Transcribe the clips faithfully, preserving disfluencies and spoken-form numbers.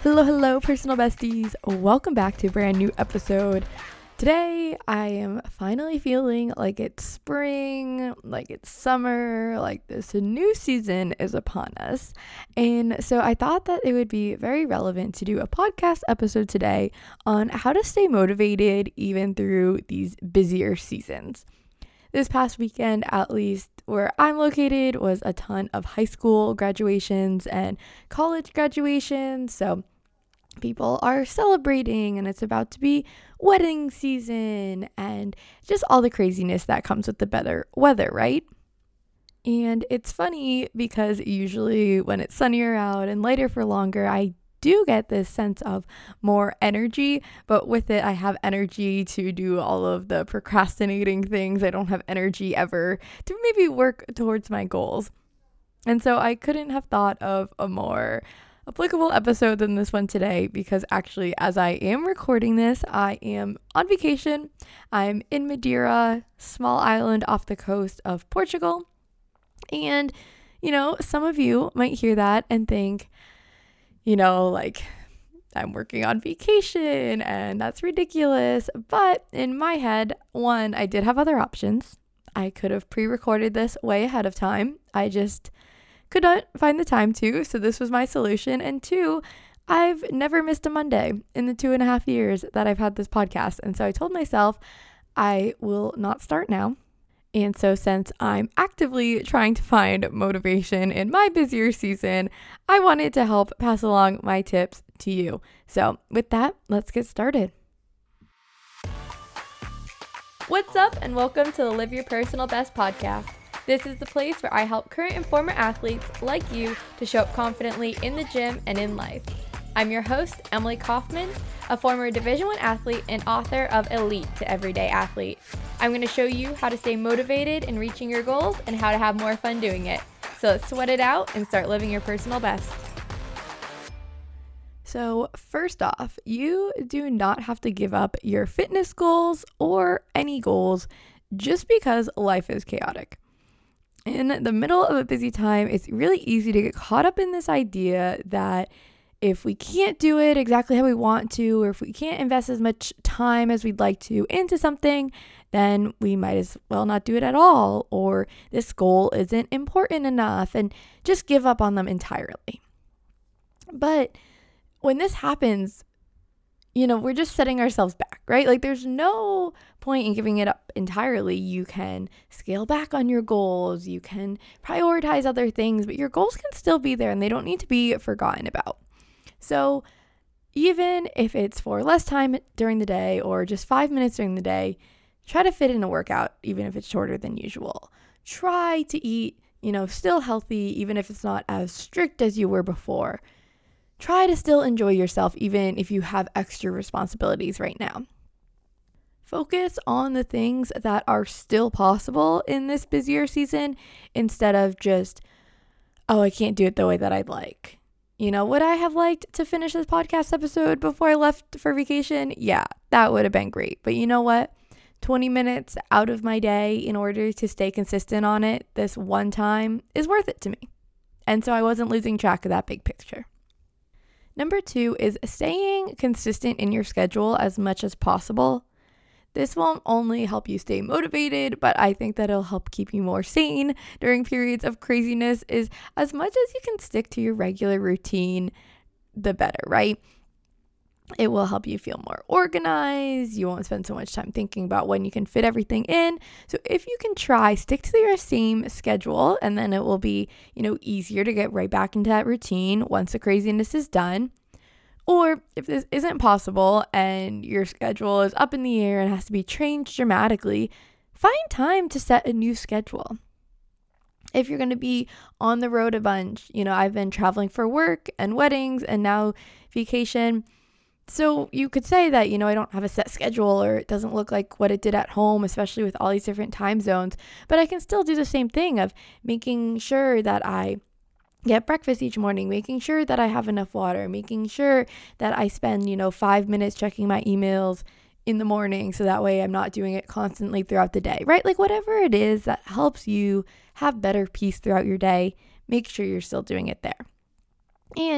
Hello, hello, personal besties. Welcome back to a brand new episode. Today, I am finally feeling like it's spring, like it's summer, like this new season is upon us. And so I thought that it would be very relevant to do a podcast episode today on how to stay motivated even through these busier seasons. This past weekend, at least where I'm located, was a ton of high school graduations and college graduations. So people are celebrating and it's about to be wedding season and just all the craziness that comes with the better weather, right? And it's funny because usually when it's sunnier out and lighter for longer, I do get this sense of more energy, but with it, I have energy to do all of the procrastinating things. I don't have energy ever to maybe work towards my goals. And so I couldn't have thought of a more applicable episode than this one today because actually, as I am recording this, I am on vacation. I'm in Madeira, small island off the coast of Portugal. And, you know, some of you might hear that and think, you know, like, I'm working on vacation and that's ridiculous. But in my head, one, I did have other options. I could have pre-recorded this way ahead of time. I just could not find the time to, so this was my solution. And two, I've never missed a Monday in the two and a half years that I've had this podcast. And so I told myself I will not start now. And so since I'm actively trying to find motivation in my busier season, I wanted to help pass along my tips to you. So with that, let's get started. What's up and welcome to the Live Your Personal Best podcast. This is the place where I help current and former athletes like you to show up confidently in the gym and in life. I'm your host, Emily Kaufman, a former Division I athlete and author of Elite to Everyday Athlete. I'm going to show you how to stay motivated in reaching your goals and how to have more fun doing it. So let's sweat it out and start living your personal best. So first off, you do not have to give up your fitness goals or any goals just because life is chaotic. In the middle of a busy time, it's really easy to get caught up in this idea that if we can't do it exactly how we want to, or if we can't invest as much time as we'd like to into something, then we might as well not do it at all, or this goal isn't important enough, and just give up on them entirely. But when this happens, you know, we're just setting ourselves back, right? Like there's no point in giving it up entirely. You can scale back on your goals. You can prioritize other things, but your goals can still be there and they don't need to be forgotten about. So even if it's for less time during the day or just five minutes during the day, try to fit in a workout, even if it's shorter than usual. Try to eat, you know, still healthy, even if it's not as strict as you were before. Try to still enjoy yourself even if you have extra responsibilities right now. Focus on the things that are still possible in this busier season instead of just, oh, I can't do it the way that I'd like. You know, would I have liked to finish this podcast episode before I left for vacation? Yeah, that would have been great. But you know what? twenty minutes out of my day in order to stay consistent on it this one time is worth it to me. And so I wasn't losing track of that big picture. Number two is staying consistent in your schedule as much as possible. This won't only help you stay motivated, but I think that it'll help keep you more sane during periods of craziness. Is as much as you can stick to your regular routine, the better, right? It will help you feel more organized. You won't spend so much time thinking about when you can fit everything in. So if you can try, stick to your same schedule, and then it will be, you know, easier to get right back into that routine once the craziness is done. Or if this isn't possible and your schedule is up in the air and has to be changed dramatically, find time to set a new schedule. If you're going to be on the road a bunch, you know, I've been traveling for work and weddings and now vacation. So you could say that, you know, I don't have a set schedule or it doesn't look like what it did at home, especially with all these different time zones, but I can still do the same thing of making sure that I get breakfast each morning, making sure that I have enough water, making sure that I spend, you know, five minutes checking my emails in the morning so that way I'm not doing it constantly throughout the day, right? Like whatever it is that helps you have better peace throughout your day, make sure you're still doing it there. And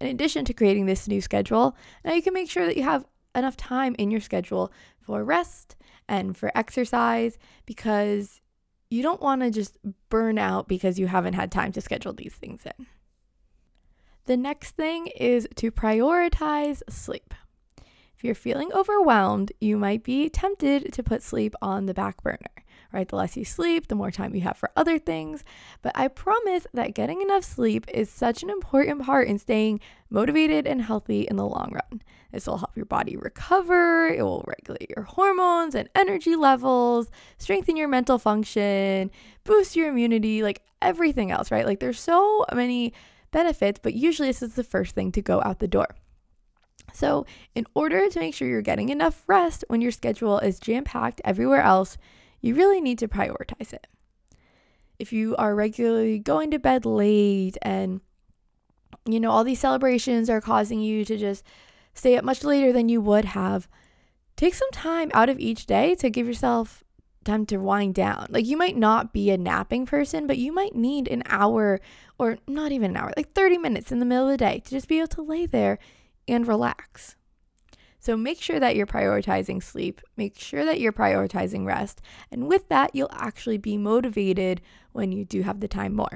In addition to creating this new schedule, now you can make sure that you have enough time in your schedule for rest and for exercise, because you don't want to just burn out because you haven't had time to schedule these things in. The next thing is to prioritize sleep. If you're feeling overwhelmed, you might be tempted to put sleep on the back burner, right? The less you sleep, the more time you have for other things. But I promise that getting enough sleep is such an important part in staying motivated and healthy in the long run. This will help your body recover. It will regulate your hormones and energy levels, strengthen your mental function, boost your immunity, like everything else, right? Like there's so many benefits, but usually this is the first thing to go out the door. So in order to make sure you're getting enough rest when your schedule is jam-packed everywhere else, you really need to prioritize it. If you are regularly going to bed late and, you know, all these celebrations are causing you to just stay up much later than you would have, take some time out of each day to give yourself time to wind down. Like you might not be a napping person, but you might need an hour, or not even an hour, like thirty minutes in the middle of the day to just be able to lay there and relax. So make sure that you're prioritizing sleep, make sure that you're prioritizing rest, and with that, you'll actually be motivated when you do have the time more.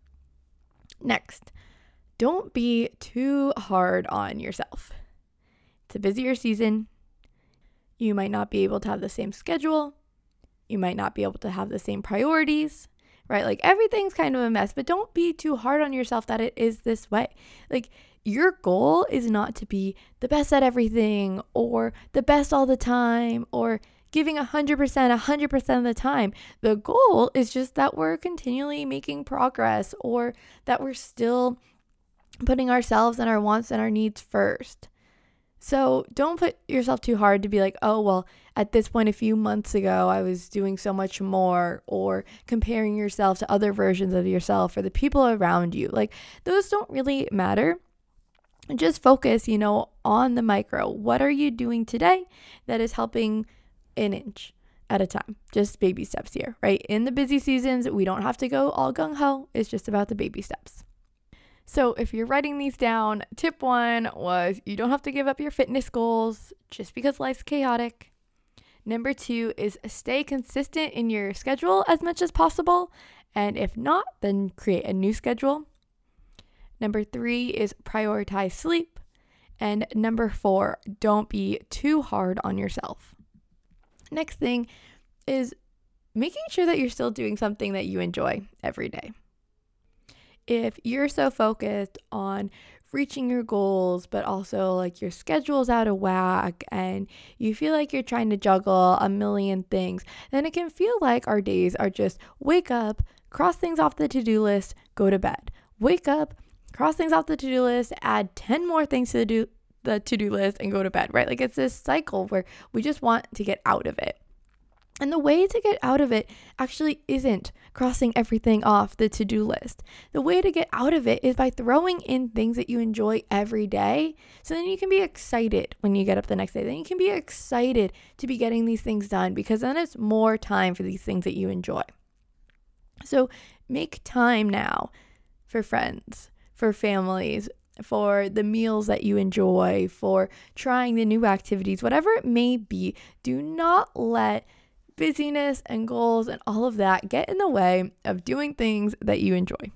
Next, don't be too hard on yourself. It's a busier season. You might not be able to have the same schedule. You might not be able to have the same priorities, right? Like everything's kind of a mess, but don't be too hard on yourself that it is this way. Like your goal is not to be the best at everything or the best all the time or giving one hundred percent one hundred percent of the time. The goal is just that we're continually making progress, or that we're still putting ourselves and our wants and our needs first. So don't put yourself too hard to be like, oh, well, at this point a few months ago, I was doing so much more, or comparing yourself to other versions of yourself or the people around you. Like those don't really matter. Just focus, you know, on the micro. What are you doing today that is helping an inch at a time? Just baby steps here, right? In the busy seasons, we don't have to go all gung-ho. It's just about the baby steps. So if you're writing these down, tip one was you don't have to give up your fitness goals just because life's chaotic. Number two is stay consistent in your schedule as much as possible. And if not, then create a new schedule. Number three is prioritize sleep. And number four, don't be too hard on yourself. Next thing is making sure that you're still doing something that you enjoy every day. If you're so focused on reaching your goals, but also like your schedule's out of whack and you feel like you're trying to juggle a million things, then it can feel like our days are just wake up, cross things off the to-do list, go to bed. Wake up, cross things off the to-do list, add ten more things to the, do- the to-do list and go to bed, right? Like it's this cycle where we just want to get out of it. And the way to get out of it actually isn't crossing everything off the to-do list. The way to get out of it is by throwing in things that you enjoy every day. So then you can be excited when you get up the next day. Then you can be excited to be getting these things done, because then it's more time for these things that you enjoy. So make time now for friends, for families, for the meals that you enjoy, for trying the new activities, whatever it may be. Do not let busyness and goals and all of that get in the way of doing things that you enjoy.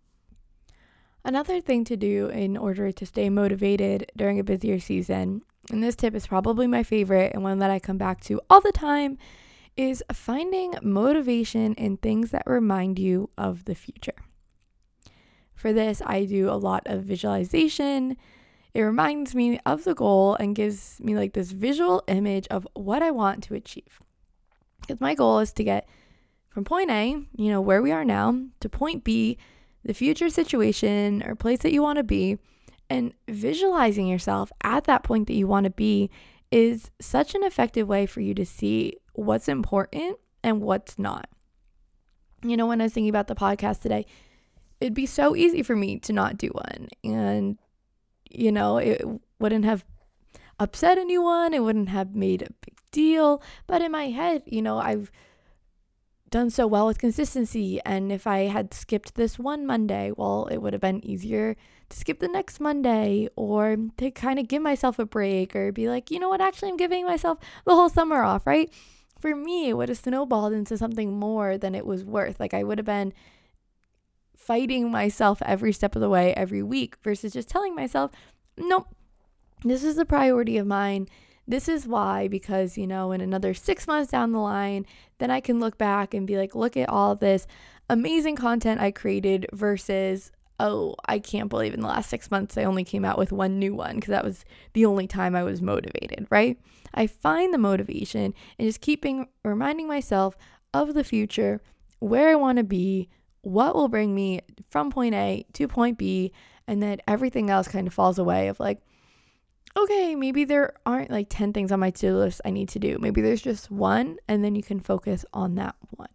Another thing to do in order to stay motivated during a busier season, and this tip is probably my favorite and one that I come back to all the time, is finding motivation in things that remind you of the future. For this, I do a lot of visualization. It reminds me of the goal and gives me like this visual image of what I want to achieve. Because my goal is to get from point A, you know, where we are now, to point B, the future situation or place that you want to be. And visualizing yourself at that point that you want to be is such an effective way for you to see what's important and what's not. You know, when I was thinking about the podcast today, it'd be so easy for me to not do one. And, you know, it wouldn't have upset anyone. It wouldn't have made a big deal. But in my head, you know, I've done so well with consistency. And if I had skipped this one Monday, well, it would have been easier skip the next Monday, or to kind of give myself a break, or be like, you know what, actually I'm giving myself the whole summer off, right? For me, it would have snowballed into something more than it was worth. Like I would have been fighting myself every step of the way every week versus just telling myself, nope, this is a priority of mine. This is why, because, you know, in another six months down the line, then I can look back and be like, look at all this amazing content I created versus, oh, I can't believe in the last six months I only came out with one new one because that was the only time I was motivated, right? I find the motivation and just keeping reminding myself of the future, where I want to be, what will bring me from point A to point B, and then everything else kind of falls away of like, okay, maybe there aren't like ten things on my to-do list I need to do. Maybe there's just one, and then you can focus on that one.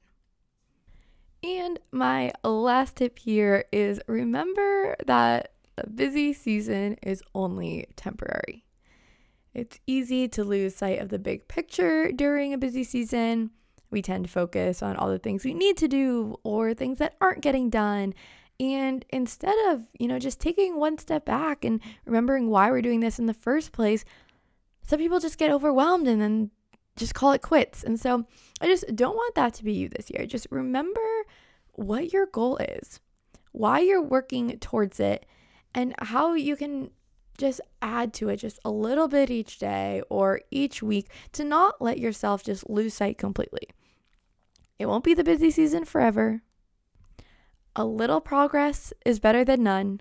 And my last tip here is remember that a busy season is only temporary. It's easy to lose sight of the big picture during a busy season. We tend to focus on all the things we need to do or things that aren't getting done. And instead of, you know, just taking one step back and remembering why we're doing this in the first place, some people just get overwhelmed and then just call it quits. And so I just don't want that to be you this year. Just remember what your goal is, why you're working towards it, and how you can just add to it just a little bit each day or each week to not let yourself just lose sight completely. It won't be the busy season forever. A little progress is better than none.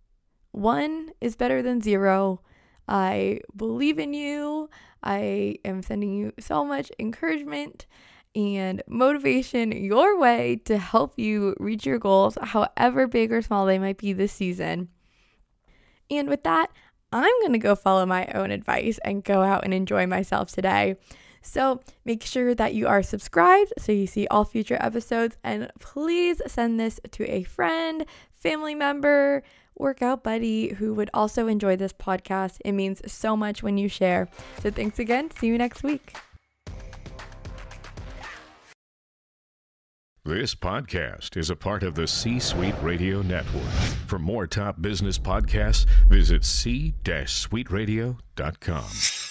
One is better than zero. I believe in you. I am sending you so much encouragement and motivation your way to help you reach your goals, however big or small they might be this season. And with that, I'm going to go follow my own advice and go out and enjoy myself today. So make sure that you are subscribed so you see all future episodes, and please send this to a friend, family member, workout buddy who would also enjoy this podcast. It means so much when you share. So thanks again. See you next week. This podcast is a part of the C-Suite Radio Network. For more top business podcasts, visit c suite radio dot com.